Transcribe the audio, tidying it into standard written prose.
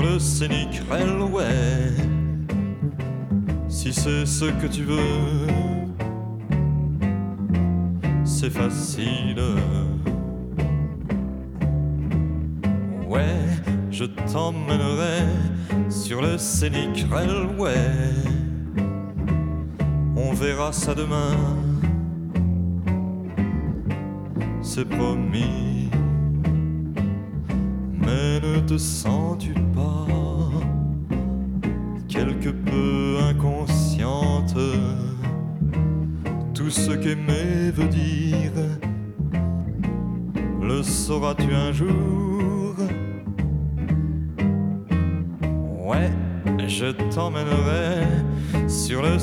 le Scénic Railway. Si c'est ce que tu veux, c'est facile. Ouais, je t'emmènerai sur le Scénic Railway. On verra ça demain, c'est promis. Mais ne te sens-tu pas quelque peu inconsciente? Tout ce qu'aimer veut dire, le sauras-tu un jour? Ouais, je t'emmènerai sur le